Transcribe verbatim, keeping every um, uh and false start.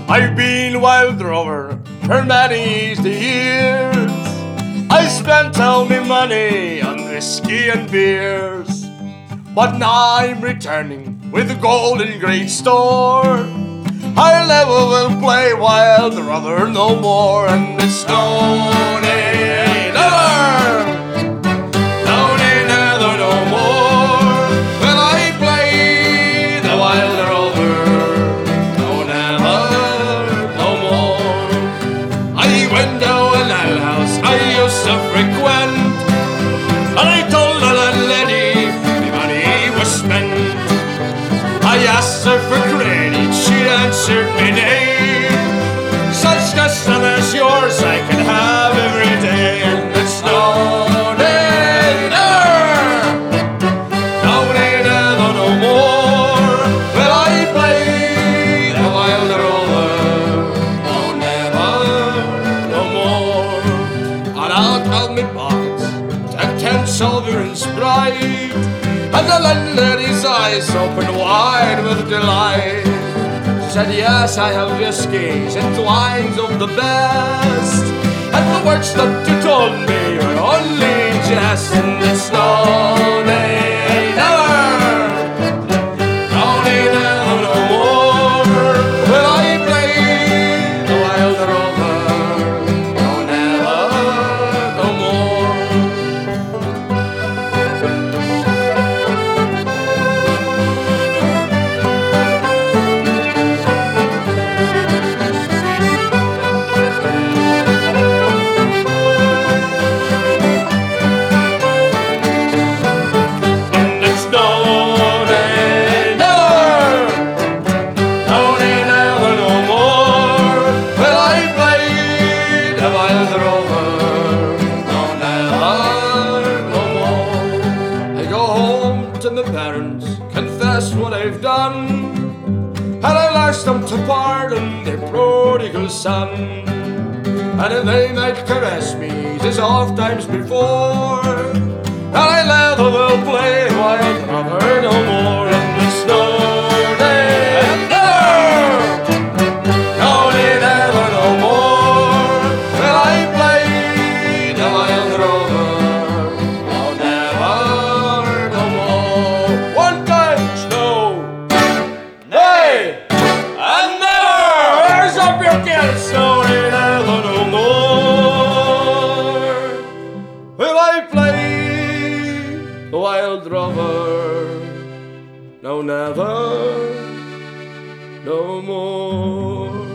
I've been wild rover for many the years. I spent all my money on whiskey and beers, but now I'm returning with a golden great store. I never will play wild rover no more, and it's no nay, never, no nay, never no more. Will I play the wild rover? No, never, no more. I went to an alehouse I used to frequent, and I told the landlady my money was spent. I asked her for credit, she answered me nay. Such custom as yours I can have every day, and it's no nay, never, no nay, never, no more. Will I play the wild rover? No, never, no more. And out of my pockets took ten sovereigns bright, and the landlady's eyes opened wide with delight. She said, yes, I have whiskies and wines of the best, and the words that you told me were only jest, and it's no nay, never, no nay, never, no more. Will I play the wild rover? No, never, no more. To my parents, confess what I've done, and I asked them to pardon their prodigal son. And if they might caress me as oft times before, and I never will play wild rover no more, and it's no nay, never, no nay, never, no more. Will I play the wild rover? So never no more will I play the wild rover. No, never, no more.